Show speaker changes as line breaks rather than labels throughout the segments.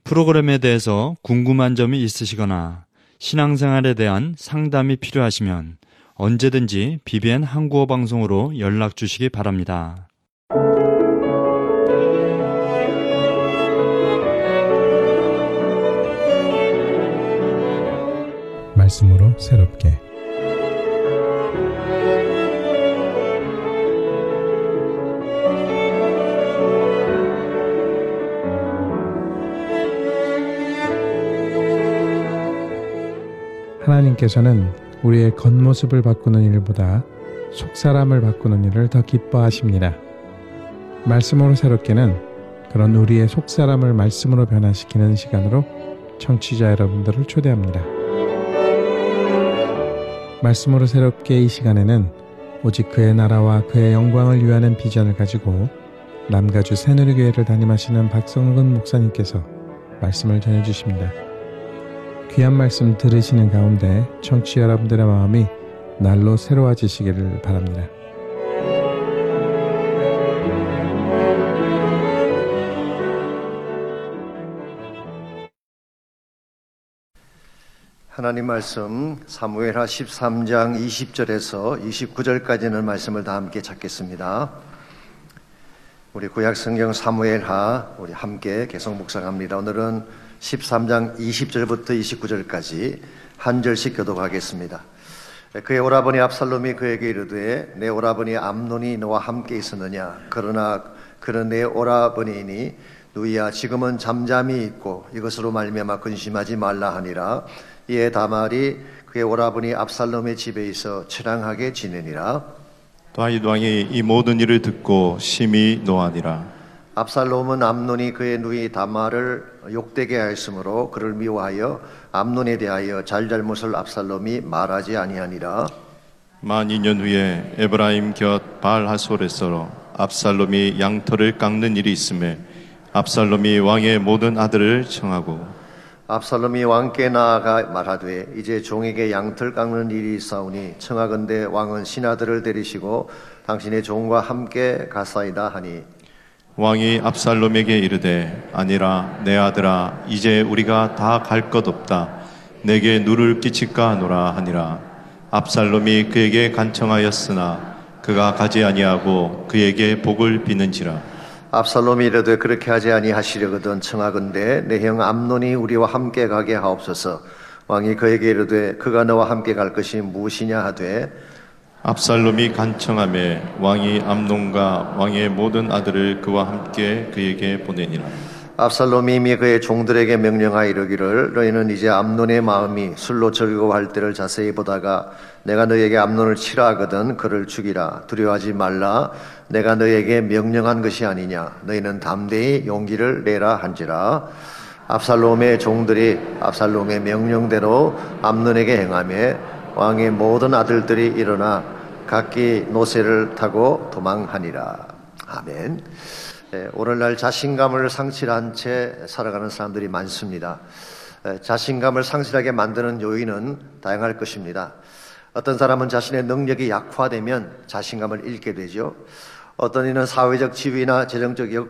프로그램에 대해서 궁금한 점이 있으시거나 신앙생활에 대한 상담이 필요하시면 언제든지 BBN 한국어 방송으로 연락 주시기 바랍니다.
말씀으로 새롭게 하나님께서는 우리의 겉모습을 바꾸는 일보다 속사람을 바꾸는 일을 더 기뻐하십니다. 말씀으로 새롭게는 그런 우리의 속사람을 말씀으로 변화시키는 시간으로 청취자 여러분들을 초대합니다. 말씀으로 새롭게 이 시간에는 오직 그의 나라와 그의 영광을 위하는 비전을 가지고 남가주 새누리교회를 담임하시는 박성근 목사님께서 말씀을 전해주십니다. 귀한 말씀 들으시는 가운데 청취자 여러분들의 마음이 날로 새로워지시기를 바랍니다.
하나님 말씀 사무엘하 13장 20절에서 29절까지는 말씀을 다 함께 찾겠습니다. 우리 구약성경 사무엘하 우리 함께 계속 묵상합니다. 오늘은 13장 20절부터 29절까지 한 절씩 교독하겠습니다. 그의 오라버니 압살롬이 그에게 이르되 내 오라버니 암논이 너와 함께 있었느냐? 그러나 그는 내 오라버니이니 누이야 지금은 잠잠히 있고 이것으로 말미암아 근심하지 말라 하니라. 이에 다말이 그의 오라버니 압살롬의 집에 있어 처량하게 지내니라.
다윗 왕이 이 모든 일을 듣고 심히 노하니라.
압살롬은 암논이 그의 누이 다말을 욕되게 하였으므로 그를 미워하여 암논에 대하여 잘잘못을 압살롬이 말하지 아니하니라.
만 2년 후에 에브라임 곁 바알하솔에서 압살롬이 양털을 깎는 일이 있음에 압살롬이 왕의 모든 아들을 청하고
압살롬이 왕께 나아가 말하되 이제 종에게 양털 깎는 일이 있사오니 청하건대 왕은 신하들을 데리시고 당신의 종과 함께 가사이다 하니
왕이 압살롬에게 이르되 아니라 내 아들아 이제 우리가 다 갈 것 없다. 내게 누를 끼칠까 하노라 하니라. 압살롬이 그에게 간청하였으나 그가 가지 아니하고 그에게 복을 비는지라.
압살롬이 이르되 그렇게 하지 아니하시려거든 청하건대 내 형 암논이 우리와 함께 가게 하옵소서. 왕이 그에게 이르되 그가 너와 함께 갈 것이 무엇이냐 하되
압살롬이 간청하매 왕이 암논과 왕의 모든 아들을 그와 함께 그에게 보내니라.
압살롬이 이미 그의 종들에게 명령하여 이르기를 너희는 이제 암논의 마음이 술로 즐거워할 때를 자세히 보다가 내가 너희에게 암논을 치라 하거든 그를 죽이라. 두려워하지 말라. 내가 너희에게 명령한 것이 아니냐. 너희는 담대히 용기를 내라 한지라. 압살롬의 종들이 압살롬의 명령대로 암논에게 행하며 왕의 모든 아들들이 일어나 각기 노새를 타고 도망하니라. 아멘. 오늘날 자신감을 상실한 채 살아가는 사람들이 많습니다. 자신감을 상실하게 만드는 요인은 다양할 것입니다. 어떤 사람은 자신의 능력이 약화되면 자신감을 잃게 되죠. 어떤 이는 사회적 지위나 재정적인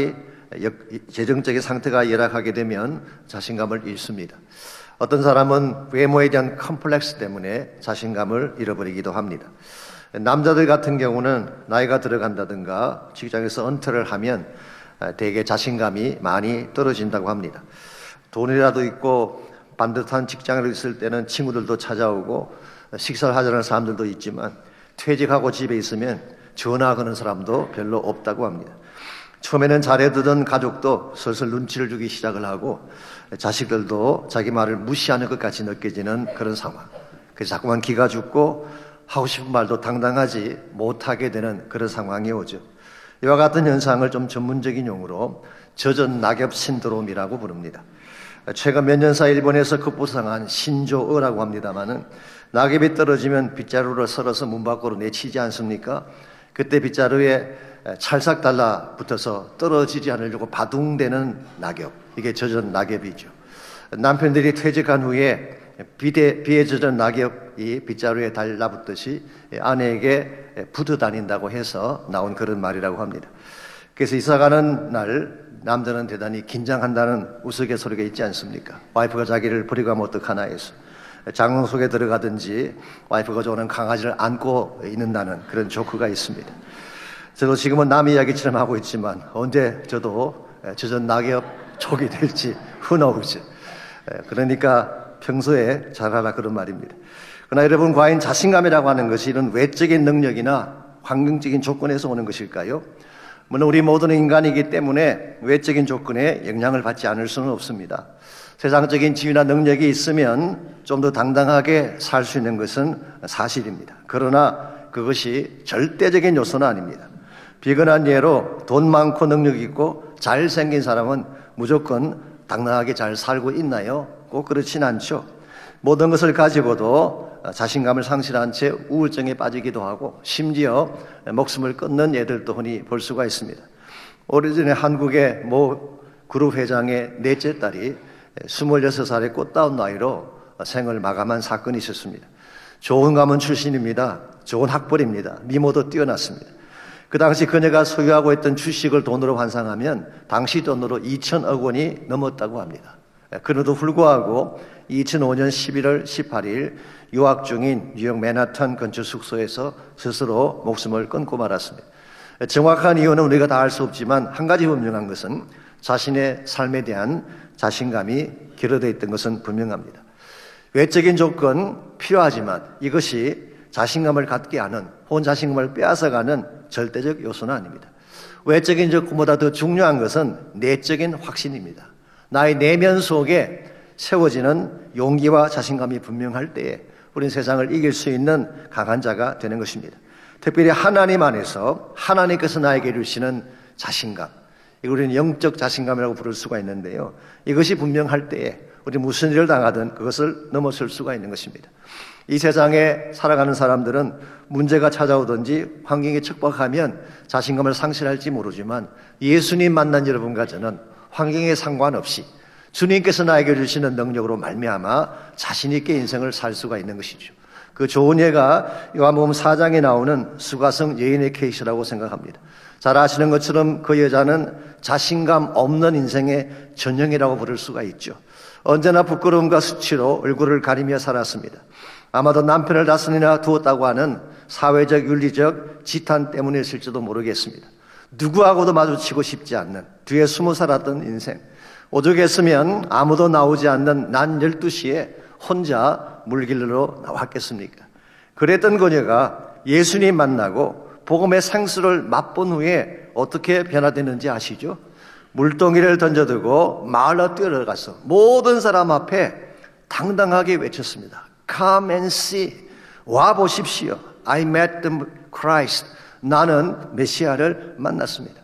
상태가 열악하게 되면 자신감을 잃습니다. 어떤 사람은 외모에 대한 컴플렉스 때문에 자신감을 잃어버리기도 합니다. 남자들 같은 경우는 나이가 들어간다든가 직장에서 은퇴를 하면 대개 자신감이 많이 떨어진다고 합니다. 돈이라도 있고 반듯한 직장을 있을 때는 친구들도 찾아오고 식사를 하자는 사람들도 있지만 퇴직하고 집에 있으면 전화 거는 사람도 별로 없다고 합니다. 처음에는 잘해두던 가족도 슬슬 눈치를 주기 시작을 하고 자식들도 자기 말을 무시하는 것 같이 느껴지는 그런 상황. 그래서 자꾸만 기가 죽고 하고 싶은 말도 당당하지 못하게 되는 그런 상황이 오죠. 이와 같은 현상을 좀 전문적인 용어로 젖은 낙엽 신드롬이라고 부릅니다. 최근 몇 년 사이 일본에서 급부상한 신조어라고 합니다마는 낙엽이 떨어지면 빗자루를 썰어서 문 밖으로 내치지 않습니까? 그때 빗자루에 찰싹 달라붙어서 떨어지지 않으려고 바둥대는 낙엽, 이게 젖은 낙엽이죠. 남편들이 퇴직한 후에 비에 젖은 낙엽이 빗자루에 달라붙듯이 아내에게 붙어 다닌다고 해서 나온 그런 말이라고 합니다. 그래서 이사가는 날 남자는 대단히 긴장한다는 우스갯소리가 있지 않습니까? 와이프가 자기를 버리고 가면 어떡하나 해서 장롱 속에 들어가든지 와이프가 좋아하는 강아지를 안고 있는다는 그런 조크가 있습니다. 저도 지금은 남 이야기처럼 하고 있지만 언제 저도 젖은 낙엽 족이 될지 who knows. 그러니까 평소에 잘하라 그런 말입니다. 그러나 여러분, 과연 자신감이라고 하는 것이 이런 외적인 능력이나 환경적인 조건에서 오는 것일까요? 물론 우리 모두는 인간이기 때문에 외적인 조건에 영향을 받지 않을 수는 없습니다. 세상적인 지위나 능력이 있으면 좀 더 당당하게 살 수 있는 것은 사실입니다. 그러나 그것이 절대적인 요소는 아닙니다. 비근한 예로 돈 많고 능력 있고 잘생긴 사람은 무조건 당당하게 잘 살고 있나요? 꼭 그렇진 않죠. 모든 것을 가지고도 자신감을 상실한 채 우울증에 빠지기도 하고 심지어 목숨을 끊는 애들도 흔히 볼 수가 있습니다. 오래전에 한국의 모 그룹 회장의 넷째 딸이 26살의 꽃다운 나이로 생을 마감한 사건이 있었습니다. 좋은 가문 출신입니다. 좋은 학벌입니다. 미모도 뛰어났습니다. 그 당시 그녀가 소유하고 있던 주식을 돈으로 환산하면 당시 돈으로 2천억 원이 넘었다고 합니다. 그럼에도 불구하고 2005년 11월 18일 유학 중인 뉴욕 맨하탄 근처 숙소에서 스스로 목숨을 끊고 말았습니다. 정확한 이유는 우리가 다 알 수 없지만 한 가지 분명한 것은 자신의 삶에 대한 자신감이 결여되어 있던 것은 분명합니다. 외적인 조건 필요하지만 이것이 자신감을 갖게 하는 혹은 자신감을 빼앗아가는 절대적 요소는 아닙니다. 외적인 조건보다 더 중요한 것은 내적인 확신입니다. 나의 내면 속에 세워지는 용기와 자신감이 분명할 때에 우리는 세상을 이길 수 있는 강한 자가 되는 것입니다. 특별히 하나님 안에서 하나님께서 나에게 주시는 자신감, 이걸 우리는 영적 자신감이라고 부를 수가 있는데요. 이것이 분명할 때에 우리 무슨 일을 당하든 그것을 넘어설 수가 있는 것입니다. 이 세상에 살아가는 사람들은 문제가 찾아오든지 환경이 척박하면 자신감을 상실할지 모르지만 예수님 만난 여러분과 저는 환경에 상관없이 주님께서 나에게 주시는 능력으로 말미암아 자신 있게 인생을 살 수가 있는 것이죠. 그 좋은 예가 요한복음 4장에 나오는 수가성 여인의 케이스라고 생각합니다. 잘 아시는 것처럼 그 여자는 자신감 없는 인생의 전형이라고 부를 수가 있죠. 언제나 부끄러움과 수치로 얼굴을 가리며 살았습니다. 아마도 남편을 다스리나 두었다고 하는 사회적 윤리적 지탄 때문이었을지도 모르겠습니다. 누구하고도 마주치고 싶지 않는 뒤에 숨어 살았던 인생, 오죽했으면 아무도 나오지 않는 난 12시에 혼자 물길로 나왔겠습니까? 그랬던 그녀가 예수님 만나고 복음의 생수를 맛본 후에 어떻게 변화되는지 아시죠? 물동이를 던져두고 마을로 뛰어들어가서 모든 사람 앞에 당당하게 외쳤습니다. Come and see. 와 보십시오. I met the Christ. 나는 메시아를 만났습니다.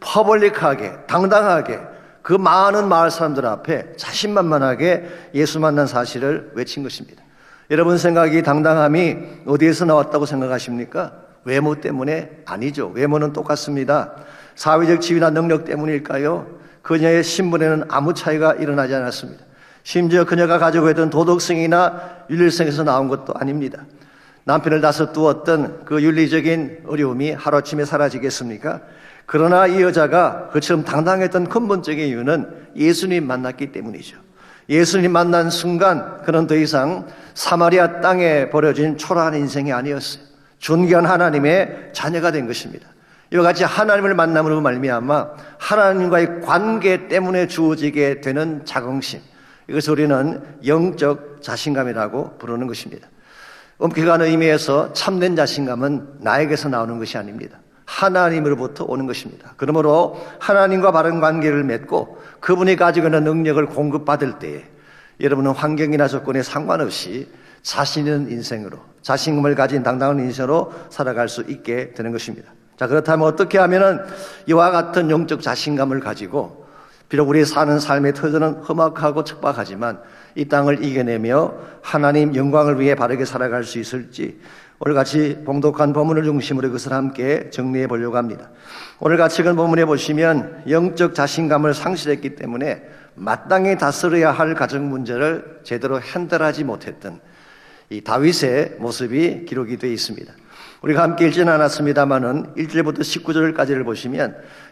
퍼블릭하게, 당당하게 그 많은 마을 사람들 앞에 자신만만하게 예수 만난 사실을 외친 것입니다. 여러분 생각이 당당함이 어디에서 나왔다고 생각하십니까? 외모 때문에 아니죠. 외모는 똑같습니다. 사회적 지위나 능력 때문일까요? 그녀의 신분에는 아무 차이가 일어나지 않았습니다. 심지어 그녀가 가지고 있던 도덕성이나 윤리성에서 나온 것도 아닙니다. 남편을 다스두었던 그 윤리적인 어려움이 하루아침에 사라지겠습니까? 그러나 이 여자가 그처럼 당당했던 근본적인 이유는 예수님 만났기 때문이죠. 예수님 만난 순간 그는 더 이상 사마리아 땅에 버려진 초라한 인생이 아니었어요. 존귀한 하나님의 자녀가 된 것입니다. 이와 같이 하나님을 만남으로 말미암아 하나님과의 관계 때문에 주어지게 되는 자긍심, 이것을 우리는 영적 자신감이라고 부르는 것입니다. 엄격한 의미에서 참된 자신감은 나에게서 나오는 것이 아닙니다. 하나님으로부터 오는 것입니다. 그러므로 하나님과 바른 관계를 맺고 그분이 가지고 있는 능력을 공급받을 때에 여러분은 환경이나 조건에 상관없이 자신 있는 인생으로, 자신감을 가진 당당한 인생으로 살아갈 수 있게 되는 것입니다. 자, 그렇다면 어떻게 하면은 이와 같은 영적 자신감을 가지고 비록 우리 사는 삶의 터전은 험악하고 척박하지만 이 땅을 이겨내며 하나님 영광을 위해 바르게 살아갈 수 있을지 오늘 같이 봉독한 본문을 중심으로 그것을 함께 정리해 보려고 합니다. 오늘 같이 읽은 본문에 보시면 영적 자신감을 상실했기 때문에 마땅히 다스려야 할 가정 문제를 제대로 핸들하지 못했던 이 다윗의 모습이 기록이 되어 있습니다. 우리가 함께 읽지는 않았습니다만은 1절부터 19절까지를 보시면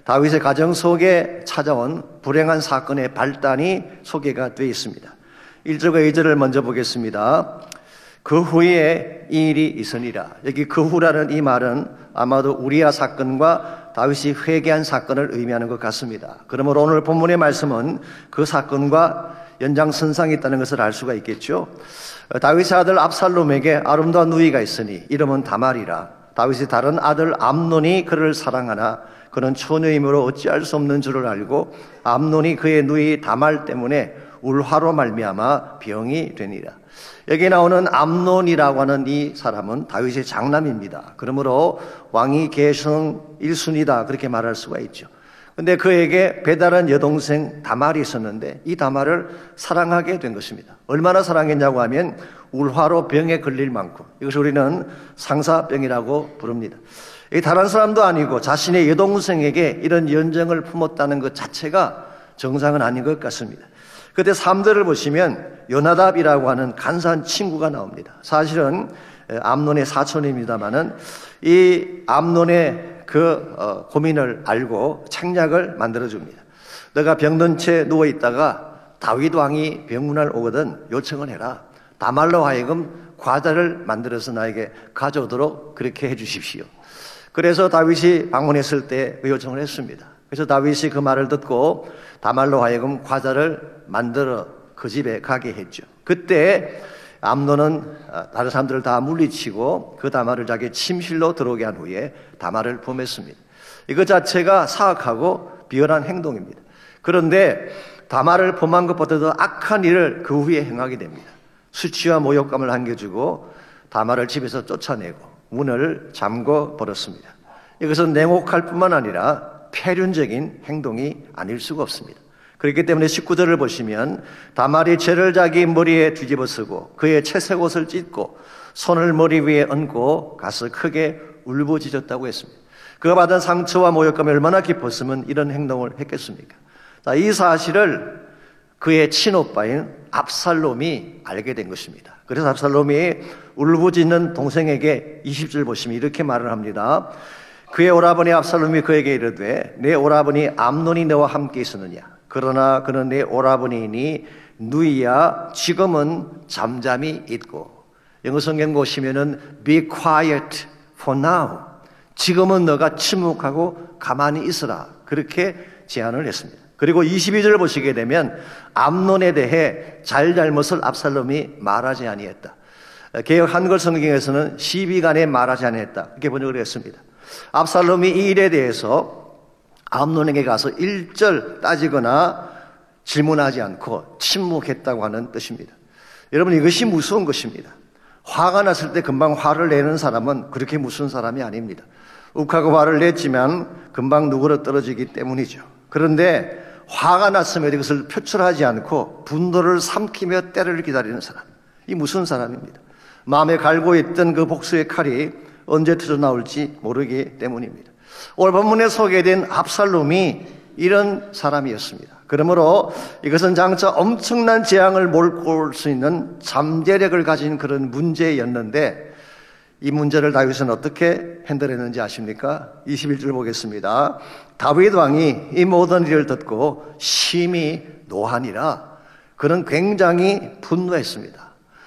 다윗의 가정 속에 찾아온 불행한 사건의 발단이 소개가 되어 있습니다. 1절과 2절을 먼저 보겠습니다. 그 후에 이 일이 있으니라. 여기 그 후라는 이 말은 아마도 우리아 사건과 다윗이 회개한 사건을 의미하는 것 같습니다. 그러므로 오늘 본문의 말씀은 그 사건과 연장선상에 있다는 것을 알 수가 있겠죠. 다윗의 아들 압살롬에게 아름다운 누이가 있으니 이름은 다말이라. 다윗의 다른 아들 암논이 그를 사랑하나 그는 처녀이므로 어찌할 수 없는 줄을 알고 암논이 그의 누이 다말 때문에 울화로 말미암아 병이 되니라. 여기 나오는 암논이라고 하는 이 사람은 다윗의 장남입니다. 그러므로 왕위 계승 1순위다 그렇게 말할 수가 있죠. 근데 그에게 배다른 여동생 다말이 있었는데 이 다말을 사랑하게 된 것입니다. 얼마나 사랑했냐고 하면 울화로 병에 걸릴 만큼, 이것을 우리는 상사병이라고 부릅니다. 이 다른 사람도 아니고 자신의 여동생에게 이런 연정을 품었다는 것 자체가 정상은 아닌 것 같습니다. 그때 3절을 보시면 요나답이라고 하는 간사한 친구가 나옵니다. 사실은 암논의 사촌입니다마는 이 암논의 고민을 알고 책략을 만들어줍니다. 너가 병든 채 누워있다가 다윗 왕이 병문안 오거든 요청을 해라. 다말로 하여금 과자를 만들어서 나에게 가져오도록 그렇게 해주십시오. 그래서 다윗이 방문했을 때 그 요청을 했습니다. 그래서 다윗이 그 말을 듣고 다말로 하여금 과자를 만들어 그 집에 가게 했죠. 그때 암논은 다른 사람들을 다 물리치고 그 다말을 자기 침실로 들어오게 한 후에 다말을 범했습니다. 이것 자체가 사악하고 비열한 행동입니다. 그런데 다말을 범한 것보다도 악한 일을 그 후에 행하게 됩니다. 수치와 모욕감을 안겨주고 다말을 집에서 쫓아내고 문을 잠궈 버렸습니다. 이것은 냉혹할 뿐만 아니라 폐륜적인 행동이 아닐 수가 없습니다. 그렇기 때문에 19절을 보시면 다말이 죄를 자기 머리에 뒤집어 쓰고 그의 채색 옷을 찢고 손을 머리 위에 얹고 가서 크게 울부짖었다고 했습니다. 그가 받은 상처와 모욕감이 얼마나 깊었으면 이런 행동을 했겠습니까? 자, 이 사실을 그의 친오빠인 압살롬이 알게 된 것입니다. 그래서 압살롬이 울부짖는 동생에게 20절 보시면 이렇게 말을 합니다. 그의 오라버니 압살롬이 그에게 이르되 내 오라버니 암논이 너와 함께 있었느냐? 그러나 그는 내 오라버니니 누이야 지금은 잠잠히 있고. 영어 성경 보시면은 be quiet for now. 지금은 너가 침묵하고 가만히 있으라. 그렇게 제안을 했습니다. 그리고 22절을 보시게 되면 암논에 대해 잘잘못을 압살롬이 말하지 아니했다. 개역 한글 성경에서는 시비간에 말하지 아니했다. 이렇게 번역을 했습니다. 압살롬이 이 일에 대해서 암논에게 가서 1절 따지거나 질문하지 않고 침묵했다고 하는 뜻입니다. 여러분, 이것이 무서운 것입니다. 화가 났을 때 금방 화를 내는 사람은 그렇게 무서운 사람이 아닙니다. 욱하고 화를 냈지만 금방 누그러 떨어지기 때문이죠. 그런데 화가 났으면 이것을 표출하지 않고 분노를 삼키며 때를 기다리는 사람, 이 무서운 사람입니다. 마음에 갈고 있던 그 복수의 칼이 언제 터져나올지 모르기 때문입니다. 오늘 본문에 소개된 압살롬이 이런 사람이었습니다. 그러므로 이것은 장차 엄청난 재앙을 몰고 올 수 있는 잠재력을 가진 그런 문제였는데 이 문제를 다윗은 어떻게 핸들했는지 아십니까? 21절 보겠습니다. 다윗 왕이 이 모든 일을 듣고 심히 노하니라. 그는 굉장히 분노했습니다.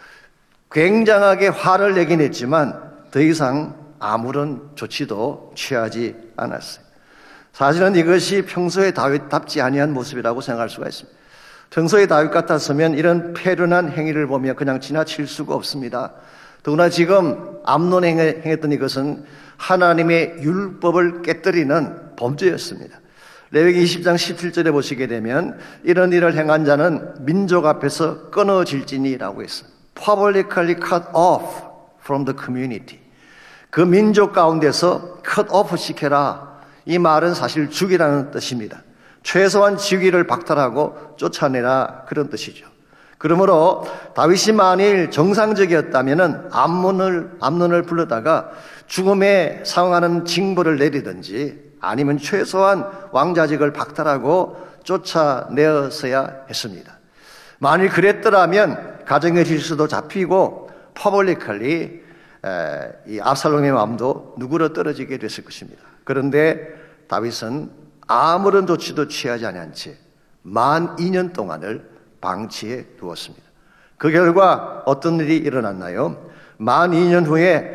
굉장하게 화를 내긴 했지만 더 이상 아무런 조치도 취하지 않았어요. 사실은 이것이 평소의 다윗답지 아니한 모습이라고 생각할 수가 있습니다. 평소의 다윗 같았으면 이런 패륜한 행위를 보며 그냥 지나칠 수가 없습니다. 더구나 지금 암논 행했던 이것은 하나님의 율법을 깨뜨리는 범죄였습니다. 레위기 20장 17절에 보시게 되면 이런 일을 행한 자는 민족 앞에서 끊어질지니라고 했어요. Publicly cut off from the community. 그 민족 가운데서 cut off 시켜라. 이 말은 사실 죽이라는 뜻입니다. 최소한 지위를 박탈하고 쫓아내라, 그런 뜻이죠. 그러므로 다윗이 만일 정상적이었다면 암논을 불러다가 죽음에 상응하는 징벌을 내리든지 아니면 최소한 왕자직을 박탈하고 쫓아내었어야 했습니다. 만일 그랬더라면 가정의 질서도 잡히고 퍼블리컬리 이 압살롬의 마음도 누구로 떨어지게 됐을 것입니다. 그런데 다윗은 아무런 조치도 취하지 아니한 채 만 2년 동안을 방치해 두었습니다. 그 결과 어떤 일이 일어났나요? 만 2년 후에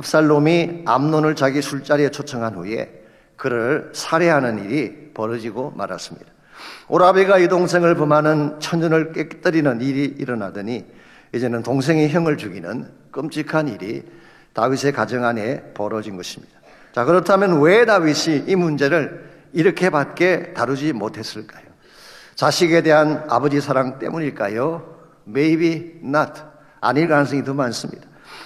압살롬이 암논을 자기 술자리에 초청한 후에 그를 살해하는 일이 벌어지고 말았습니다. 오라베가 이 동생을 범하는 천년을 깨뜨리는 일이 일어나더니 이제는 동생의 형을 죽이는 끔찍한 일이 다윗의 가정 안에 벌어진 것입니다. 자, 그렇다면 왜 다윗이 이 문제를 이렇게밖에 다루지 못했을까요? 자식에 대한 아버지 사랑 때문일까요? Maybe not. 아닐 가능성이 더 많습니다.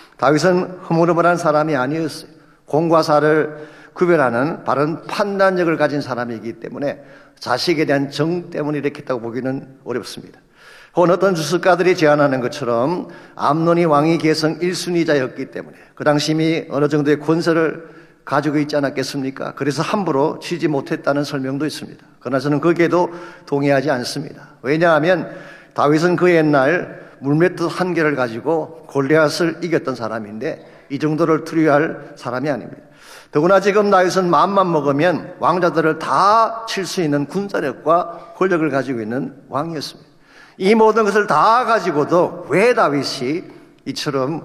다윗은 흐물흐물한 사람이 아니었어요. 공과 사를 구별하는 바른 판단력을 가진 사람이기 때문에 자식에 대한 정 때문에 이렇게 했다고 보기는 어렵습니다. 혹은 어떤 주석가들이 제안하는 것처럼 암논이 왕위 계승 1순위자였기 때문에 그 당시 이미 어느 정도의 권세를 가지고 있지 않았겠습니까? 그래서 함부로 치지 못했다는 설명도 있습니다. 그러나 저는 거기에도 동의하지 않습니다. 왜냐하면 다윗은 그 옛날 물맷돌 한 개를 가지고 골리앗을 이겼던 사람인데 이 정도를 두려워할 사람이 아닙니다. 더구나 지금 다윗은 마음만 먹으면 왕자들을 다 칠 수 있는 군사력과 권력을 가지고 있는 왕이었습니다. 이 모든 것을 다 가지고도 왜 다윗이 이처럼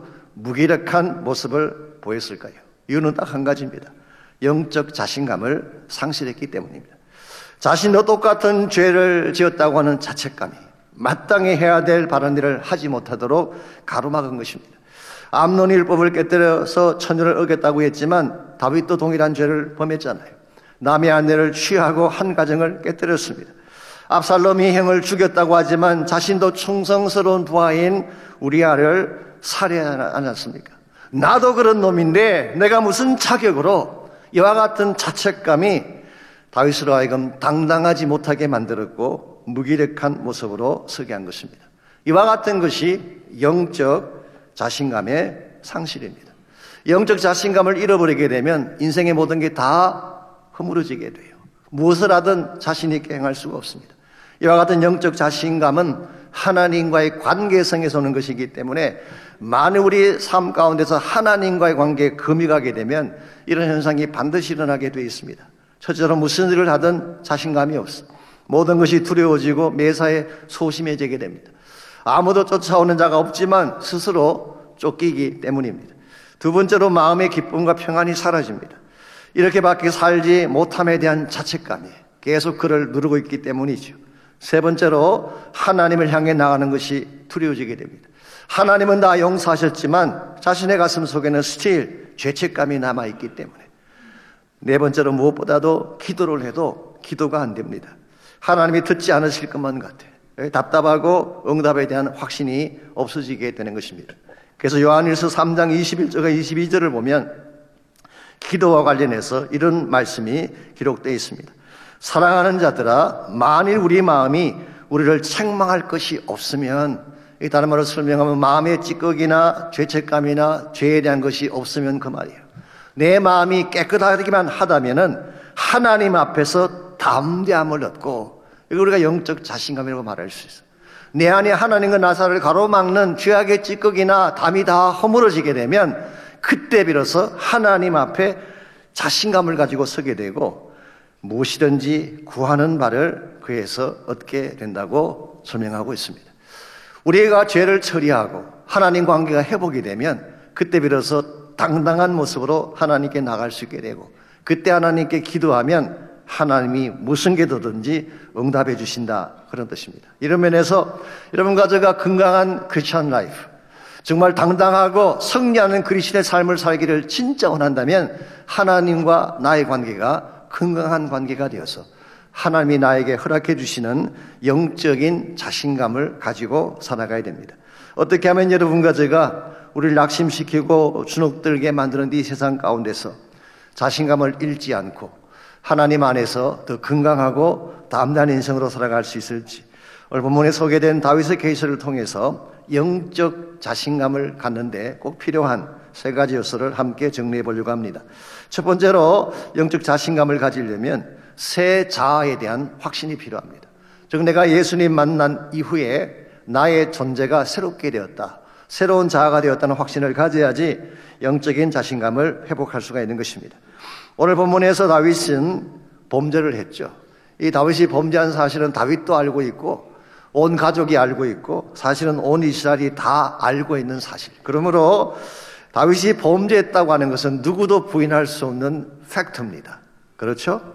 무기력한 모습을 보였을까요? 이유는 딱 한 가지입니다. 영적 자신감을 상실했기 때문입니다. 자신도 똑같은 죄를 지었다고 하는 자책감이 마땅히 해야 될 바른 일을 하지 못하도록 가로막은 것입니다. 암논이 율법을 깨뜨려서 천년을 어겼다고 했지만 다윗도 동일한 죄를 범했잖아요. 남의 아내를 취하고 한 가정을 깨뜨렸습니다. 압살롬이 형을 죽였다고 하지만 자신도 충성스러운 부하인 우리아를 살해하지 않았습니까? 나도 그런 놈인데 내가 무슨 자격으로 이와 같은 자책감이 다윗으로 하여금 당당하지 못하게 만들었고 무기력한 모습으로 서게 한 것입니다. 이와 같은 것이 영적 자신감의 상실입니다. 영적 자신감을 잃어버리게 되면 인생의 모든 게 다 허물어지게 돼요. 무엇을 하든 자신 있게 행할 수가 없습니다. 이와 같은 영적 자신감은 하나님과의 관계성에서 오는 것이기 때문에 만일 우리 삶 가운데서 하나님과의 관계에 금이 가게 되면 이런 현상이 반드시 일어나게 되어 있습니다. 첫째로 무슨 일을 하든 자신감이 없어. 모든 것이 두려워지고 매사에 소심해지게 됩니다. 아무도 쫓아오는 자가 없지만 스스로 쫓기기 때문입니다. 두 번째로 마음의 기쁨과 평안이 사라집니다. 이렇게밖에 살지 못함에 대한 자책감이 계속 그를 누르고 있기 때문이죠. 세 번째로 하나님을 향해 나가는 것이 두려워지게 됩니다. 하나님은 다 용서하셨지만 자신의 가슴 속에는 스틸 죄책감이 남아있기 때문에. 네 번째로 무엇보다도 기도를 해도 기도가 안 됩니다. 하나님이 듣지 않으실 것만 같아요. 답답하고 응답에 대한 확신이 없어지게 되는 것입니다. 그래서 요한일서 3장 21절과 22절을 보면 기도와 관련해서 이런 말씀이 기록되어 있습니다. 사랑하는 자들아, 만일 우리 마음이 우리를 책망할 것이 없으면, 다른 말로 설명하면 마음의 찌꺼기나 죄책감이나 죄에 대한 것이 없으면 그 말이에요. 내 마음이 깨끗하기만 하다면은 하나님 앞에서 담대함을 얻고, 이거 우리가 영적 자신감이라고 말할 수 있어요. 내 안에 하나님과 나사를 가로막는 죄악의 찌꺼기나 담이 다 허물어지게 되면 그때 비로소 하나님 앞에 자신감을 가지고 서게 되고 무엇이든지 구하는 바를 그에서 얻게 된다고 설명하고 있습니다. 우리가 죄를 처리하고 하나님 관계가 회복이 되면 그때 비로소 당당한 모습으로 하나님께 나갈 수 있게 되고 그때 하나님께 기도하면 하나님이 무슨 기도든지 응답해 주신다, 그런 뜻입니다. 이런 면에서 여러분과 제가 건강한 크리스천 라이프, 정말 당당하고 승리하는 그리스도의 삶을 살기를 진짜 원한다면 하나님과 나의 관계가 건강한 관계가 되어서 하나님이 나에게 허락해 주시는 영적인 자신감을 가지고 살아가야 됩니다. 어떻게 하면 여러분과 제가 우리를 낙심시키고 주눅들게 만드는 이 세상 가운데서 자신감을 잃지 않고 하나님 안에서 더 건강하고 담대한 인생으로 살아갈 수 있을지, 오늘 본문에 소개된 다윗의 케이스를 통해서 영적 자신감을 갖는데 꼭 필요한 세 가지 요소를 함께 정리해 보려고 합니다. 첫 번째로 영적 자신감을 가지려면 새 자아에 대한 확신이 필요합니다. 즉 내가 예수님 만난 이후에 나의 존재가 새롭게 되었다, 새로운 자아가 되었다는 확신을 가져야지 영적인 자신감을 회복할 수가 있는 것입니다. 오늘 본문에서 다윗은 범죄를 했죠. 이 다윗이 범죄한 사실은 다윗도 알고 있고 온 가족이 알고 있고 사실은 온 이스라엘이 다 알고 있는 사실. 그러므로 다윗이 범죄했다고 하는 것은 누구도 부인할 수 없는 팩트입니다. 그렇죠?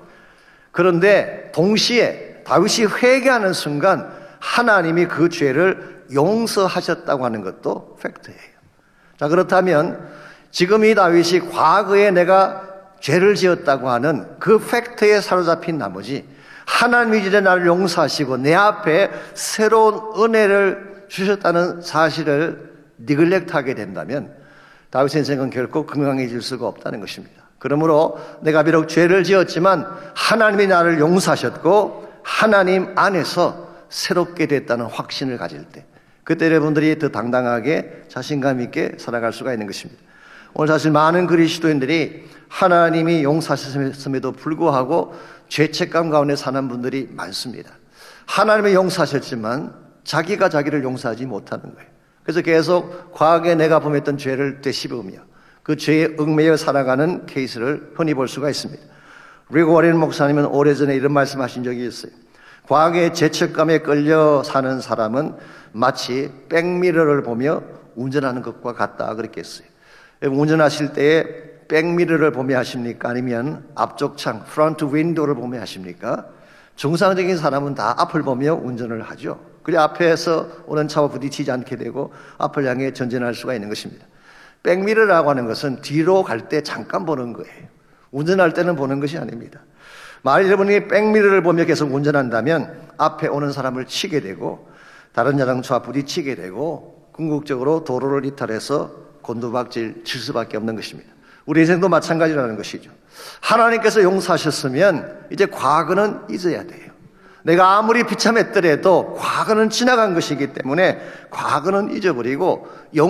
그런데 동시에 다윗이 회개하는 순간 하나님이 그 죄를 용서하셨다고 하는 것도 팩트예요. 자, 그렇다면 지금 이 다윗이 과거에 내가 죄를 지었다고 하는 그 팩트에 사로잡힌 나머지 하나님이 이제 나를 용서하시고 내 앞에 새로운 은혜를 주셨다는 사실을 니글렉트하게 된다면 다윗의 인생은 결코 건강해질 수가 없다는 것입니다. 그러므로 내가 비록 죄를 지었지만 하나님이 나를 용서하셨고 하나님 안에서 새롭게 됐다는 확신을 가질 때 그때 여러분들이 더 당당하게 자신감 있게 살아갈 수가 있는 것입니다. 오늘 사실 많은 그리스도인들이 하나님이 용서하셨음에도 불구하고 죄책감 가운데 사는 분들이 많습니다. 하나님이 용서하셨지만 자기가 자기를 용서하지 못하는 거예요. 그래서 계속 과거에 내가 범했던 죄를 되씹으며 그 죄에 얽매여 살아가는 케이스를 흔히 볼 수가 있습니다. 리그 워렌 목사님은 오래전에 이런 말씀하신 적이 있어요. 과거의 죄책감에 끌려 사는 사람은 마치 백미러를 보며 운전하는 것과 같다 그렇게 했어요. 운전하실 때에 백미러를 보며 하십니까? 아니면 앞쪽 창, 프론트 윈도우를 보며 하십니까? 정상적인 사람은 다 앞을 보며 운전을 하죠. 그래 앞에서 오는 차와 부딪히지 않게 되고 앞을 향해 전진할 수가 있는 것입니다. 백미러라고 하는 것은 뒤로 갈 때 잠깐 보는 거예요. 운전할 때는 보는 것이 아닙니다. 만약 여러분이 백미러를 보며 계속 운전한다면 앞에 오는 사람을 치게 되고 다른 자동차와 부딪히게 되고 궁극적으로 도로를 이탈해서 곤두박질 칠 수밖에 없는 것입니다. 우리 인생도 마찬가지라는 것이죠. 하나님께서 용서하셨으면 이제 과거는 잊어야 돼요. 내가 아무리 비참했더라도 과거는 지나간 것이기 때문에 과거는 잊어버리고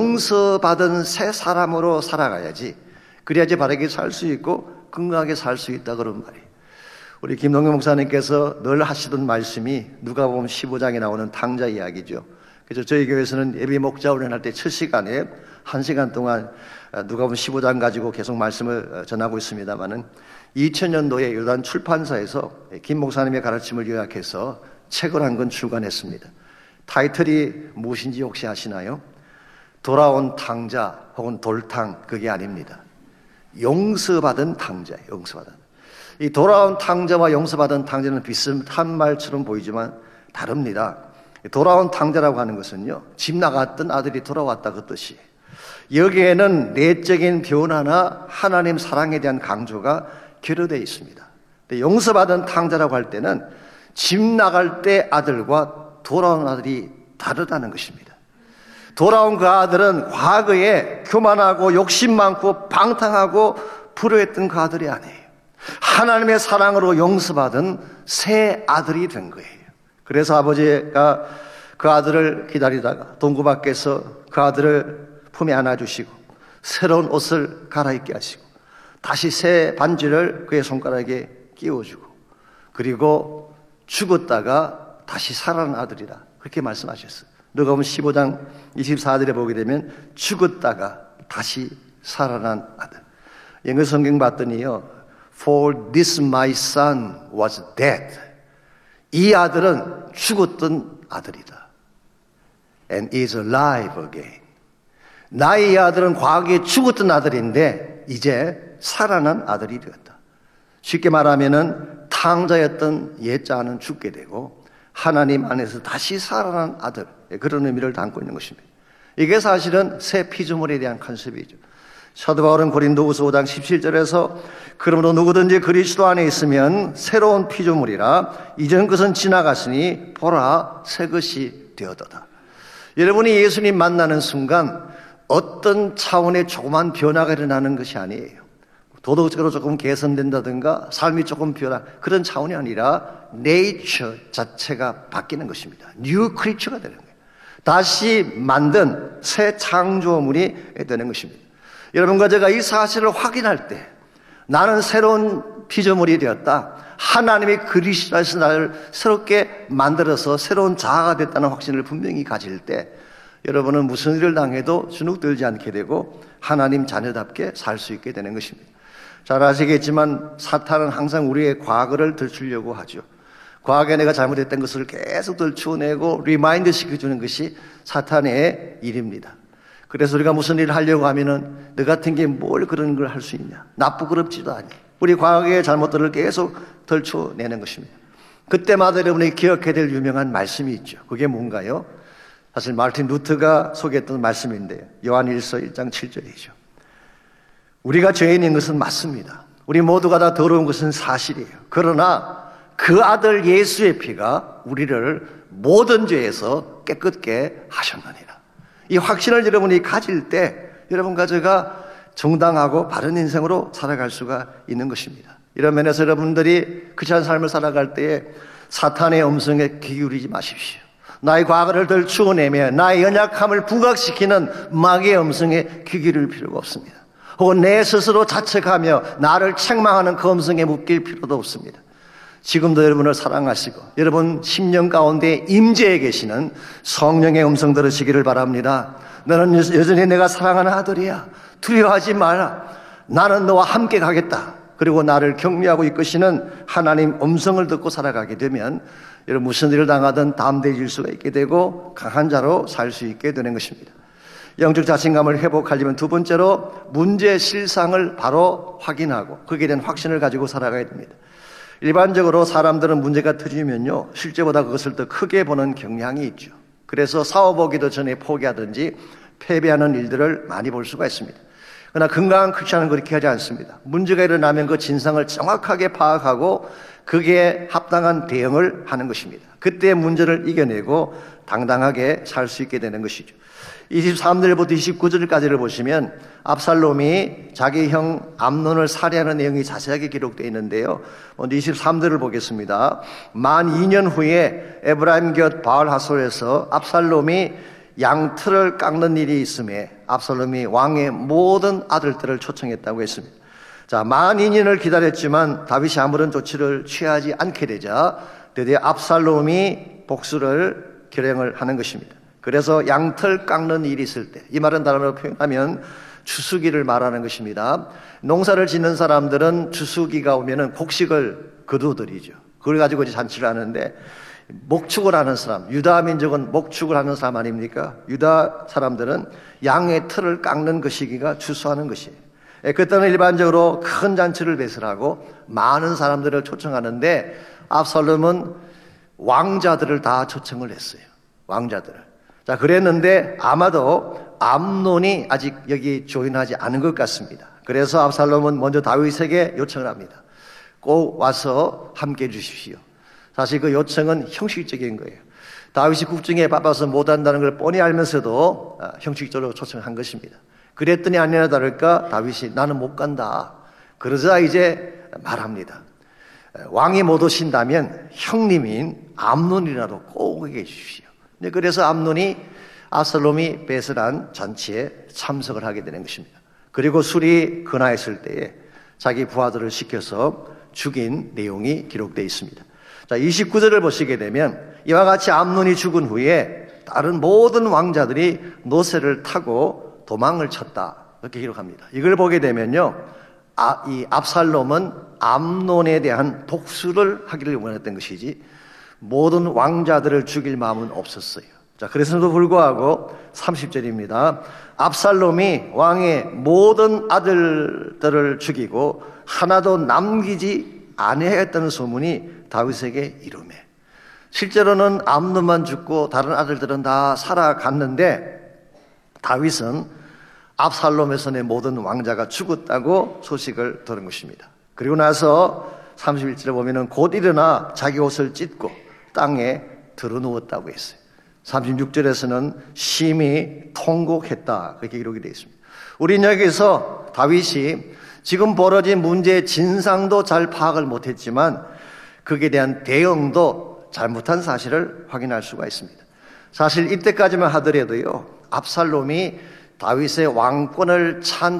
용서받은 새 사람으로 살아가야지. 그래야지 바르게 살 수 있고 건강하게 살 수 있다 그런 말이에요. 우리 김동경 목사님께서 늘 하시던 말씀이 누가복음 15장에 나오는 탕자 이야기죠. 그래서 저희 교회에서는 예비 목자 훈련할 때 첫 시간에 1시간 동안 누가복음 15장 가지고 계속 말씀을 전하고 있습니다마는 2000년도에 요단 출판사에서 김 목사님의 가르침을 요약해서 책을 한 권 출간했습니다. 타이틀이 무엇인지 혹시 아시나요? 돌아온 탕자 혹은 돌탕 그게 아닙니다. 용서받은 탕자예요. 용서받은. 이 돌아온 탕자와 용서받은 탕자는 비슷한 말처럼 보이지만 다릅니다. 돌아온 탕자라고 하는 것은요, 집 나갔던 아들이 돌아왔다 그 뜻이에요. 여기에는 내적인 변화나 하나님 사랑에 대한 강조가 결여되어 있습니다. 용서받은 탕자라고 할 때는 집 나갈 때 아들과 돌아온 아들이 다르다는 것입니다. 돌아온 그 아들은 과거에 교만하고 욕심 많고 방탕하고 불효했던 그 아들이 아니에요. 하나님의 사랑으로 용서받은 새 아들이 된 거예요. 그래서 아버지가 그 아들을 기다리다가 동구 밖에서 그 아들을 품에 안아주시고 새로운 옷을 갈아입게 하시고 다시 새 반지를 그의 손가락에 끼워주고 그리고 죽었다가 다시 살아난 아들이라 그렇게 말씀하셨어요. 누가복음 15장 24절에 보게 되면 죽었다가 다시 살아난 아들. 영어 성경 봤더니요, For this my son was dead. 이 아들은 죽었던 아들이다. And is alive again. 나의 아들은 과거에 죽었던 아들인데 이제 살아난 아들이 되었다. 쉽게 말하면은 탕자였던 옛자는 죽게 되고 하나님 안에서 다시 살아난 아들, 그런 의미를 담고 있는 것입니다. 이게 사실은 새 피조물에 대한 컨셉이죠. 사도 바울은 고린도후서 5장 17절에서 그러므로 누구든지 그리스도 안에 있으면 새로운 피조물이라 이전 것은 지나갔으니 보라 새 것이 되었도다. 여러분이 예수님 만나는 순간 어떤 차원의 조그만 변화가 일어나는 것이 아니에요. 도덕적으로 조금 개선된다든가 삶이 조금 변화, 그런 차원이 아니라 네이처 자체가 바뀌는 것입니다. 뉴 크리처가 되는 거예요. 다시 만든 새 창조물이 되는 것입니다. 여러분과 제가 이 사실을 확인할 때 나는 새로운 피조물이 되었다. 하나님이 그리스도에서 나를 새롭게 만들어서 새로운 자아가 됐다는 확신을 분명히 가질 때 여러분은 무슨 일을 당해도 주눅들지 않게 되고 하나님 자녀답게 살 수 있게 되는 것입니다. 잘 아시겠지만 사탄은 항상 우리의 과거를 들추려고 하죠. 과거에 내가 잘못했던 것을 계속 들추어내고 리마인드 시켜주는 것이 사탄의 일입니다. 그래서 우리가 무슨 일을 하려고 하면은 너 같은 게 뭘 그런 걸 할 수 있냐. 나쁘고럽지도 않니. 우리 과거의 잘못들을 계속 들추어내는 것입니다. 그때마다 여러분이 기억해야 될 유명한 말씀이 있죠. 그게 뭔가요? 사실 마르틴 루터가 소개했던 말씀인데요. 요한일서 1장 7절이죠. 우리가 죄인인 것은 맞습니다. 우리 모두가 다 더러운 것은 사실이에요. 그러나 그 아들 예수의 피가 우리를 모든 죄에서 깨끗게 하셨느니라. 이 확신을 여러분이 가질 때 여러분과 제가 정당하고 바른 인생으로 살아갈 수가 있는 것입니다. 이런 면에서 여러분들이 그치한 삶을 살아갈 때에 사탄의 음성에 귀 기울이지 마십시오. 나의 과거를 들추어내며 나의 연약함을 부각시키는 마귀의 음성에 귀 기울일 필요가 없습니다. 혹은 내 스스로 자책하며 나를 책망하는 그 음성에 묶일 필요도 없습니다. 지금도 여러분을 사랑하시고 여러분 심령 가운데 임재해 계시는 성령의 음성 들으시기를 바랍니다. 너는 여전히 내가 사랑하는 아들이야. 두려워하지 마라. 나는 너와 함께 가겠다. 그리고 나를 격려하고 이끄시는 하나님 음성을 듣고 살아가게 되면 여러분 무슨 일을 당하든 담대해질 수가 있게 되고 강한 자로 살 수 있게 되는 것입니다. 영적 자신감을 회복하려면 두 번째로 문제 실상을 바로 확인하고 거기에 대한 확신을 가지고 살아가야 됩니다. 일반적으로 사람들은 문제가 터지면요 실제보다 그것을 더 크게 보는 경향이 있죠. 그래서 싸워보기도 전에 포기하든지 패배하는 일들을 많이 볼 수가 있습니다. 그러나 건강한 크리스천은 그렇게 하지 않습니다. 문제가 일어나면 그 진상을 정확하게 파악하고 그게 합당한 대응을 하는 것입니다. 그때 문제를 이겨내고 당당하게 살 수 있게 되는 것이죠. 23절부터 29절까지를 보시면 압살롬이 자기 형 암논을 살해하는 내용이 자세하게 기록되어 있는데요. 먼저 23절을 보겠습니다. 만 2년 후에 에브라임 곁 바알하솔에서 압살롬이 양털을 깎는 일이 있음에 압살롬이 왕의 모든 아들들을 초청했다고 했습니다. 자, 만 2년을 기다렸지만 다윗이 아무런 조치를 취하지 않게 되자 드디어 압살롬이 복수를 결행을 하는 것입니다. 그래서 양털 깎는 일이 있을 때, 이 말은 다른 표현하면 추수기를 말하는 것입니다. 농사를 짓는 사람들은 추수기가 오면은 곡식을 거두어들이죠. 그걸 가지고 이제 잔치를 하는데 목축을 하는 사람, 유다 민족은 목축을 하는 사람 아닙니까? 유다 사람들은 양의 털을 깎는 그 시기가 추수하는 것이에요. 그때는 일반적으로 큰 잔치를 배설하고 많은 사람들을 초청하는데 압살롬은 왕자들을 다 초청을 했어요. 왕자들을. 자, 그랬는데 아마도 암논이 아직 여기 조인하지 않은 것 같습니다. 그래서 압살롬은 먼저 다윗에게 요청을 합니다. 꼭 와서 함께 해주십시오. 사실 그 요청은 형식적인 거예요. 다윗이 국정에 바빠서 못한다는 걸 뻔히 알면서도 형식적으로 초청한 것입니다. 그랬더니 아니나 다를까 다윗이 나는 못 간다. 그러자 이제 말합니다. 왕이 못 오신다면 형님인 암논이라도 꼭 오게 해주십시오. 그래서 암논이 압살롬이 배설한 잔치에 참석을 하게 되는 것입니다. 그리고 술이 근하였을 때에 자기 부하들을 시켜서 죽인 내용이 기록되어 있습니다. 자, 29절을 보시게 되면 이와 같이 암논이 죽은 후에 다른 모든 왕자들이 노새를 타고 도망을 쳤다. 이렇게 기록합니다. 이걸 보게 되면요, 이 압살롬은 암논에 대한 복수를 하기를 원했던 것이지 모든 왕자들을 죽일 마음은 없었어요. 자, 그래서도 불구하고 30절입니다. 압살롬이 왕의 모든 아들들을 죽이고 하나도 남기지 아니했다는 소문이 다윗에게 이르매. 실제로는 암논만 죽고 다른 아들들은 다 살아갔는데 다윗은 압살롬의 손에 모든 왕자가 죽었다고 소식을 들은 것입니다. 그리고 나서 31절에 보면은 곧 일어나 자기 옷을 찢고 땅에 드러누웠다고 했어요. 36절에서는 심히 통곡했다. 그렇게 기록이 되어 있습니다. 우리는 여기서 다윗이 지금 벌어진 문제의 진상도 잘 파악을 못했지만 그에 대한 대응도 잘못한 사실을 확인할 수가 있습니다. 사실 이때까지만 하더라도요, 압살롬이 다윗의 왕권을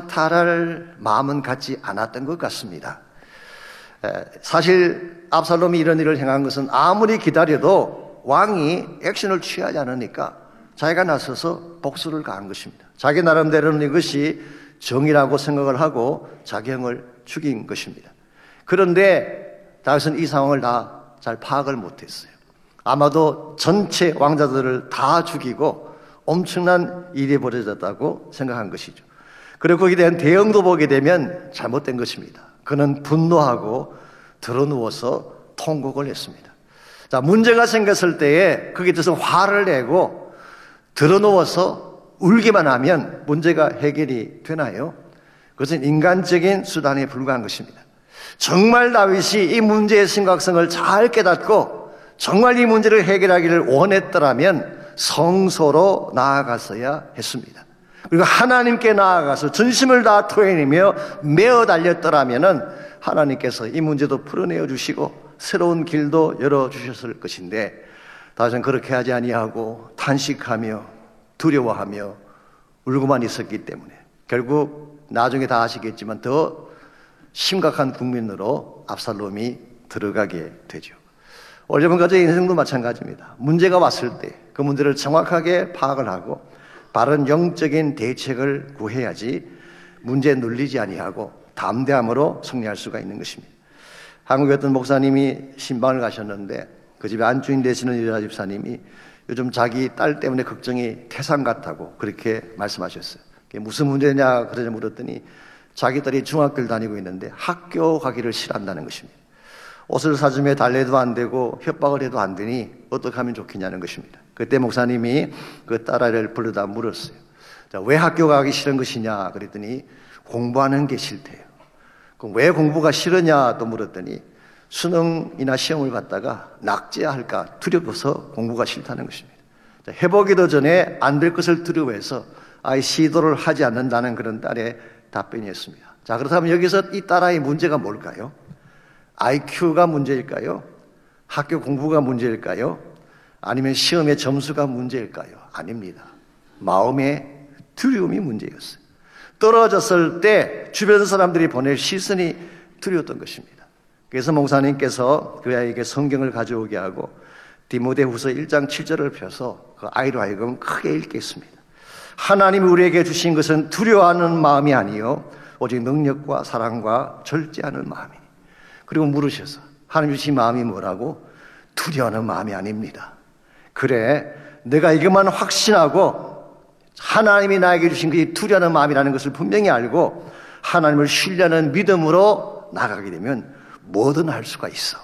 찬탈할 마음은 갖지 않았던 것 같습니다. 사실 압살롬이 이런 일을 행한 것은 아무리 기다려도 왕이 액션을 취하지 않으니까 자기가 나서서 복수를 가한 것입니다. 자기 나름대로는 이것이 정의라고 생각을 하고 자기 형을 죽인 것입니다. 그런데 다윗은 이 상황을 다 잘 파악을 못했어요. 아마도 전체 왕자들을 다 죽이고 엄청난 일이 벌어졌다고 생각한 것이죠. 그리고 거기에 대한 대응도 보게 되면 잘못된 것입니다. 그는 분노하고 드러누워서 통곡을 했습니다. 자, 문제가 생겼을 때에 거기에 대해서 화를 내고 드러누워서 울기만 하면 문제가 해결이 되나요? 그것은 인간적인 수단에 불과한 것입니다. 정말 다윗이 이 문제의 심각성을 잘 깨닫고 정말 이 문제를 해결하기를 원했더라면 성소로 나아갔어야 했습니다. 그리고 하나님께 나아가서 전심을 다 토해내며 메어 달렸더라면 하나님께서 이 문제도 풀어내어 주시고 새로운 길도 열어주셨을 것인데 다윗은 그렇게 하지 아니하고 탄식하며 두려워하며 울고만 있었기 때문에 결국 나중에 다 아시겠지만 더 심각한 국민으로 압살롬이 들어가게 되죠. 여러분 가족의 인생도 마찬가지입니다. 문제가 왔을 때 그 문제를 정확하게 파악을 하고 바른 영적인 대책을 구해야지 문제에 눌리지 아니하고 담대함으로 승리할 수가 있는 것입니다. 한국에 어떤 목사님이 신방을 가셨는데 그 집에 안주인 되시는 여자 집사님이 요즘 자기 딸 때문에 걱정이 태산 같다고 그렇게 말씀하셨어요. 그게 무슨 문제냐 그러자 물었더니 자기 딸이 중학교를 다니고 있는데 학교 가기를 싫어한다는 것입니다. 옷을 사주며 달래도 안 되고 협박을 해도 안 되니 어떻게 하면 좋겠냐는 것입니다. 그때 목사님이 그 딸아이를 불러다 물었어요. 자, 왜 학교 가기 싫은 것이냐 그랬더니 공부하는 게 싫대요. 그럼 왜 공부가 싫으냐 또 물었더니 수능이나 시험을 봤다가 낙제할까 두려워서 공부가 싫다는 것입니다. 자, 해보기도 전에 안 될 것을 두려워해서 아예 시도를 하지 않는다는 그런 딸의 답변이었습니다. 자, 그렇다면 여기서 이 딸아이의 문제가 뭘까요? IQ가 문제일까요? 학교 공부가 문제일까요? 아니면 시험의 점수가 문제일까요? 아닙니다. 마음의 두려움이 문제였어요. 떨어졌을 때 주변 사람들이 보낼 시선이 두려웠던 것입니다. 그래서 목사님께서 그 아이에게 성경을 가져오게 하고 디모데후서 1장 7절을 펴서 그 아이로 하여금 크게 읽게 했습니다. 하나님이 우리에게 주신 것은 두려워하는 마음이 아니요 오직 능력과 사랑과 절제하는 마음이니. 그리고 물으셔서 하나님 주신 마음이 뭐라고? 두려워하는 마음이 아닙니다. 그래, 내가 이것만 확신하고 하나님이 나에게 주신 그 두려워하는 마음이라는 것을 분명히 알고 하나님을 신뢰하는 믿음으로 나가게 되면 뭐든 할 수가 있어.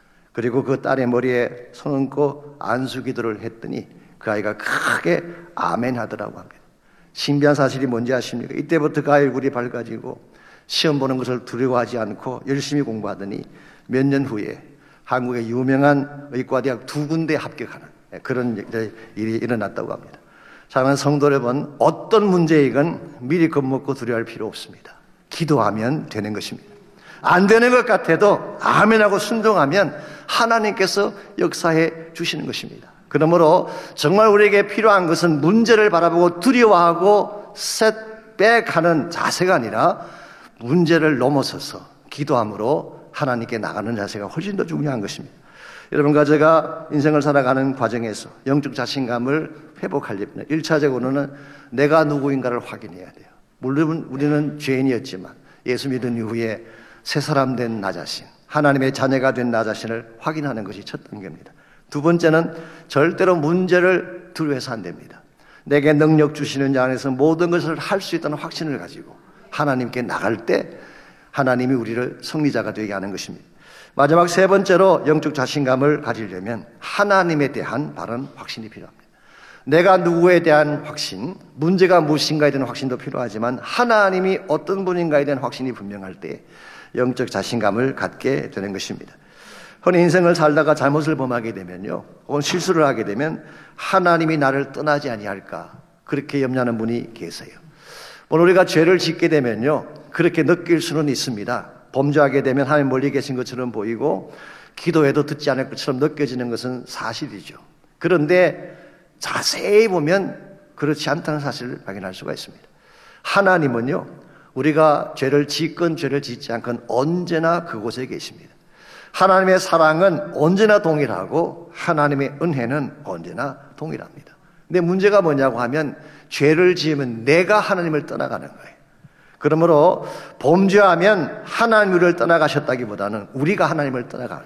그리고 그 딸의 머리에 손 얹고 안수기도를 했더니 그 아이가 크게 아멘 하더라고 합니다. 신비한 사실이 뭔지 아십니까? 이때부터 그 아이 얼굴이 밝아지고 시험 보는 것을 두려워하지 않고 열심히 공부하더니 몇 년 후에 한국의 유명한 의과대학 2군데 합격하는 그런 일이 일어났다고 합니다. 사랑하는 성도 여러분, 어떤 문제이건 미리 겁먹고 두려워할 필요 없습니다. 기도하면 되는 것입니다. 안 되는 것 같아도 아멘하고 순종하면 하나님께서 역사해 주시는 것입니다. 그러므로 정말 우리에게 필요한 것은 문제를 바라보고 두려워하고 setback하는 자세가 아니라 문제를 넘어서서 기도함으로 하나님께 나가는 자세가 훨씬 더 중요한 것입니다. 여러분과 제가 인생을 살아가는 과정에서 영적 자신감을 회복하려면 1차적으로는 내가 누구인가를 확인해야 돼요. 물론 우리는 죄인이었지만 예수 믿은 이후에 새 사람 된 나 자신, 하나님의 자녀가 된 나 자신을 확인하는 것이 첫 단계입니다. 두 번째는 절대로 문제를 두려워해서 안 됩니다. 내게 능력 주시는 자 안에서 모든 것을 할 수 있다는 확신을 가지고 하나님께 나갈 때 하나님이 우리를 승리자가 되게 하는 것입니다. 마지막 세 번째로 영적 자신감을 가지려면 하나님에 대한 바른 확신이 필요합니다. 내가 누구에 대한 확신, 문제가 무엇인가에 대한 확신도 필요하지만 하나님이 어떤 분인가에 대한 확신이 분명할 때 영적 자신감을 갖게 되는 것입니다. 흔히 인생을 살다가 잘못을 범하게 되면요, 혹은 실수를 하게 되면 하나님이 나를 떠나지 아니할까 그렇게 염려하는 분이 계세요. 물론 우리가 죄를 짓게 되면요 그렇게 느낄 수는 있습니다. 범죄하게 되면 하나님 멀리 계신 것처럼 보이고 기도해도 듣지 않을 것처럼 느껴지는 것은 사실이죠. 그런데 자세히 보면 그렇지 않다는 사실을 발견할 수가 있습니다. 하나님은요 우리가 죄를 짓건 죄를 짓지 않건 언제나 그곳에 계십니다. 하나님의 사랑은 언제나 동일하고 하나님의 은혜는 언제나 동일합니다. 근데 문제가 뭐냐고 하면 죄를 지으면 내가 하나님을 떠나가는 거예요. 그러므로 범죄하면 하나님을 떠나가셨다기보다는 우리가 하나님을 떠나가는,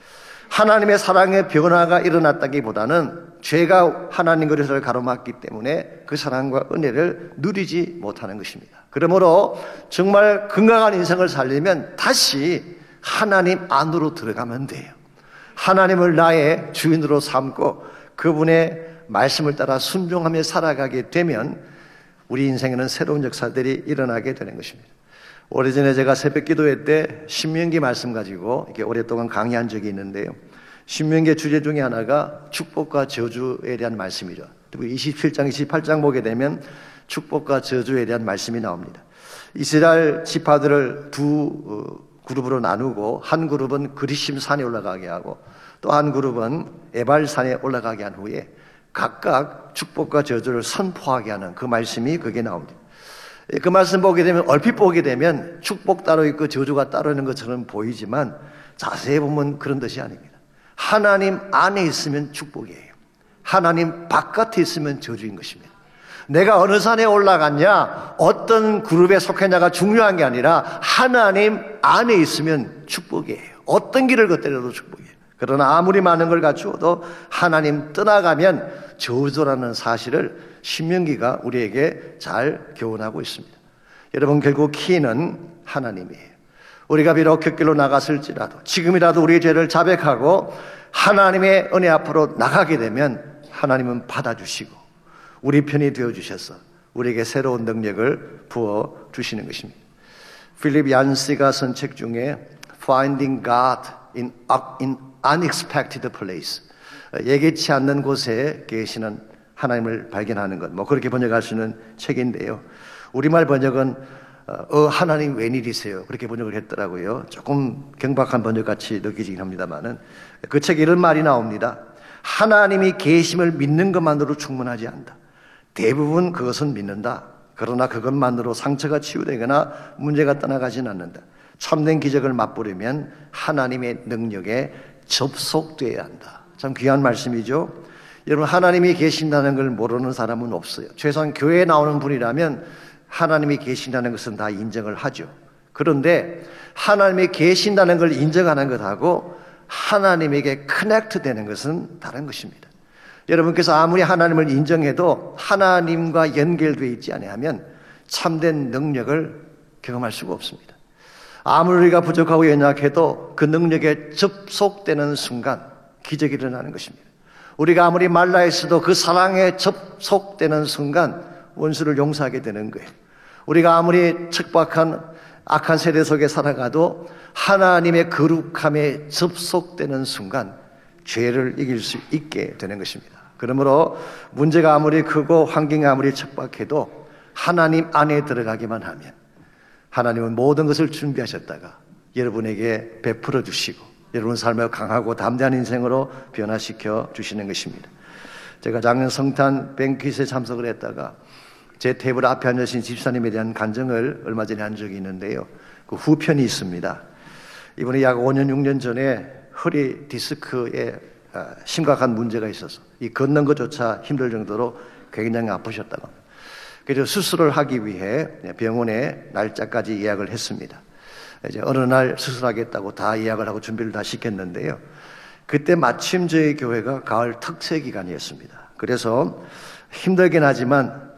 하나님의 사랑의 변화가 일어났다기보다는 죄가 하나님 그릇을 가로막기 때문에 그 사랑과 은혜를 누리지 못하는 것입니다. 그러므로 정말 건강한 인생을 살려면 다시 하나님 안으로 들어가면 돼요. 하나님을 나의 주인으로 삼고 그분의 말씀을 따라 순종하며 살아가게 되면 우리 인생에는 새로운 역사들이 일어나게 되는 것입니다. 오래전에 제가 새벽 기도회 때 신명기 말씀 가지고 이렇게 오랫동안 강의한 적이 있는데요. 신명기의 주제 중에 하나가 축복과 저주에 대한 말씀이죠. 그리고 27장, 28장 보게 되면 축복과 저주에 대한 말씀이 나옵니다. 이스라엘 지파들을 두 그룹으로 나누고 한 그룹은 그리심 산에 올라가게 하고 또 한 그룹은 에발산에 올라가게 한 후에 각각 축복과 저주를 선포하게 하는 그 말씀이 거기에 나옵니다. 그 말씀 보게 되면 얼핏 보게 되면 축복 따로 있고 저주가 따로 있는 것처럼 보이지만 자세히 보면 그런 뜻이 아닙니다. 하나님 안에 있으면 축복이에요. 하나님 바깥에 있으면 저주인 것입니다. 내가 어느 산에 올라갔냐, 어떤 그룹에 속했냐가 중요한 게 아니라 하나님 안에 있으면 축복이에요. 어떤 길을 걷더라도 축복이에요. 그러나 아무리 많은 걸 갖추어도 하나님 떠나가면 저주라는 사실을 신명기가 우리에게 잘 교훈하고 있습니다. 여러분, 결국 키는 하나님이에요. 우리가 비록 곁길로 나갔을지라도 지금이라도 우리의 죄를 자백하고 하나님의 은혜 앞으로 나가게 되면 하나님은 받아주시고 우리 편이 되어주셔서 우리에게 새로운 능력을 부어주시는 것입니다. 필립 얀시가 쓴 책 중에 Finding God in Unexpected Place, 예기치 않는 곳에 계시는 하나님을 발견하는 것, 그렇게 번역할 수 있는 책인데요. 우리말 번역은 하나님 웬일이세요? 그렇게 번역을 했더라고요. 조금 경박한 번역같이 느껴지긴 합니다만은 그 책에 이런 말이 나옵니다. 하나님이 계심을 믿는 것만으로 충분하지 않다. 대부분 그것은 믿는다. 그러나 그것만으로 상처가 치유되거나 문제가 떠나가진 않는다. 참된 기적을 맛보려면 하나님의 능력에 접속돼야 한다. 참 귀한 말씀이죠. 여러분, 하나님이 계신다는 걸 모르는 사람은 없어요. 최소한 교회에 나오는 분이라면 하나님이 계신다는 것은 다 인정을 하죠. 그런데 하나님이 계신다는 걸 인정하는 것하고 하나님에게 커넥트 되는 것은 다른 것입니다. 여러분께서 아무리 하나님을 인정해도 하나님과 연결되어 있지 아니하면 참된 능력을 경험할 수가 없습니다. 아무리 우리가 부족하고 연약해도 그 능력에 접속되는 순간 기적이 일어나는 것입니다. 우리가 아무리 말라 있어도 그 사랑에 접속되는 순간 원수를 용서하게 되는 거예요. 우리가 아무리 척박한 악한 세대 속에 살아가도 하나님의 거룩함에 접속되는 순간 죄를 이길 수 있게 되는 것입니다. 그러므로 문제가 아무리 크고 환경이 아무리 척박해도 하나님 안에 들어가기만 하면 하나님은 모든 것을 준비하셨다가 여러분에게 베풀어 주시고 여러분 삶을 강하고 담대한 인생으로 변화시켜 주시는 것입니다. 제가 작년 성탄 뱅퀴트에 참석을 했다가 제 테이블 앞에 앉으신 집사님에 대한 간증을 얼마 전에 한 적이 있는데요. 그 후편이 있습니다. 이분이 약 5년, 6년 전에 허리 디스크에 심각한 문제가 있어서 이 걷는 것조차 힘들 정도로 굉장히 아프셨다고 합니다. 그래서 수술을 하기 위해 병원에 날짜까지 예약을 했습니다. 이제 어느 날 수술하겠다고 다 예약을 하고 준비를 다 시켰는데요. 그때 마침 저희 교회가 가을 특세 기간이었습니다. 그래서 힘들긴 하지만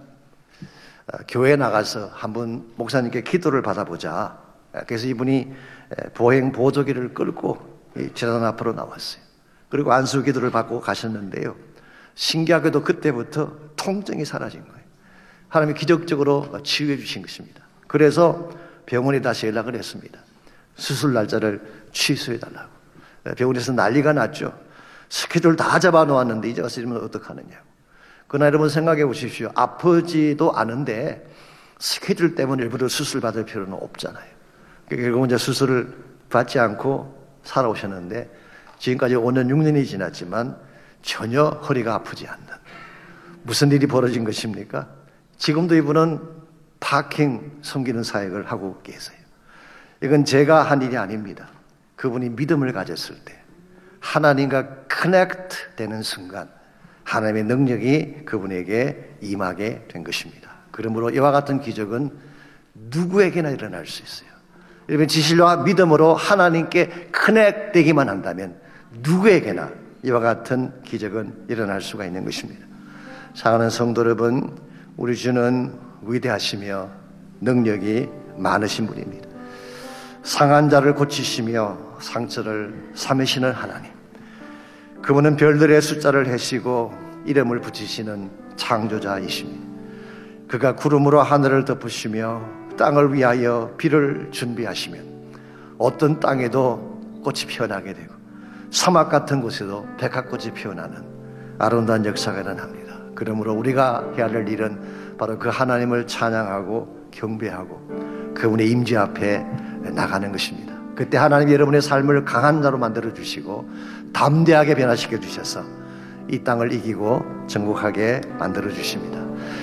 교회에 나가서 한번 목사님께 기도를 받아보자. 그래서 이분이 보행 보조기를 끌고 재단 앞으로 나왔어요. 그리고 안수 기도를 받고 가셨는데요. 신기하게도 그때부터 통증이 사라진 거예요. 하나님이 기적적으로 치유해 주신 것입니다. 그래서 병원에 다시 연락을 했습니다. 수술 날짜를 취소해 달라고. 병원에서 난리가 났죠. 스케줄 다 잡아 놓았는데 이제 어쩌면 어떡하느냐고. 그러나 여러분 생각해 보십시오. 아프지도 않은데 스케줄 때문에 일부러 수술 받을 필요는 없잖아요. 결국 이제 수술을 받지 않고 살아오셨는데 지금까지 5년, 6년이 지났지만 전혀 허리가 아프지 않는 무슨 일이 벌어진 것입니까? 지금도 이분은 파킹 섬기는 사역을 하고 계세요. 이건 제가 한 일이 아닙니다. 그분이 믿음을 가졌을 때 하나님과 커넥트 되는 순간 하나님의 능력이 그분에게 임하게 된 것입니다. 그러므로 이와 같은 기적은 누구에게나 일어날 수 있어요. 여러분, 진실과 믿음으로 하나님께 커넥되기만 한다면 누구에게나 이와 같은 기적은 일어날 수가 있는 것입니다. 사랑하는 성도 여러분, 우리 주는 위대하시며 능력이 많으신 분입니다. 상한 자를 고치시며 상처를 삼으시는 하나님, 그분은 별들의 숫자를 헤시고 이름을 붙이시는 창조자이십니다. 그가 구름으로 하늘을 덮으시며 땅을 위하여 비를 준비하시면 어떤 땅에도 꽃이 피어나게 되고 사막 같은 곳에도 백합꽃이 피어나는 아름다운 역사가 일어납니다. 그러므로 우리가 해야 할 일은 바로 그 하나님을 찬양하고 경배하고 그분의 임재 앞에 나가는 것입니다. 그때 하나님이 여러분의 삶을 강한 자로 만들어 주시고 담대하게 변화시켜 주셔서 이 땅을 이기고 정복하게 만들어 주십니다.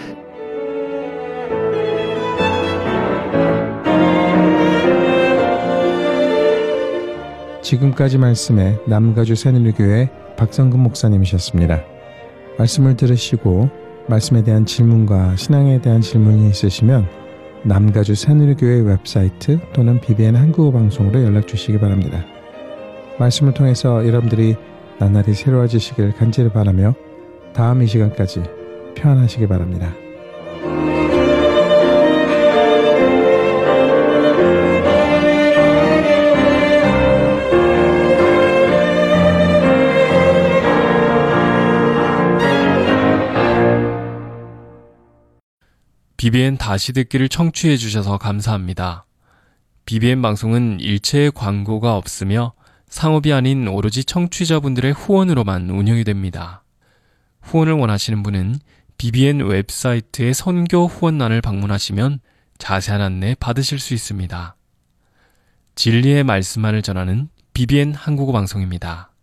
지금까지 말씀에 남가주 새누리교회 박성근 목사님이셨습니다. 말씀을 들으시고 말씀에 대한 질문과 신앙에 대한 질문이 있으시면 남가주 새누리교회 웹사이트 또는 BBN 한국어 방송으로 연락 주시기 바랍니다. 말씀을 통해서 여러분들이 나날이 새로워지시길 간절히 바라며 다음 이 시간까지 평안하시기 바랍니다.
BBN 다시 듣기를 청취해 주셔서 감사합니다. BBN 방송은 일체의 광고가 없으며 상업이 아닌 오로지 청취자분들의 후원으로만 운영이 됩니다. 후원을 원하시는 분은 BBN 웹사이트의 선교 후원란을 방문하시면 자세한 안내 받으실 수 있습니다. 진리의 말씀만을 전하는 BBN 한국어 방송입니다.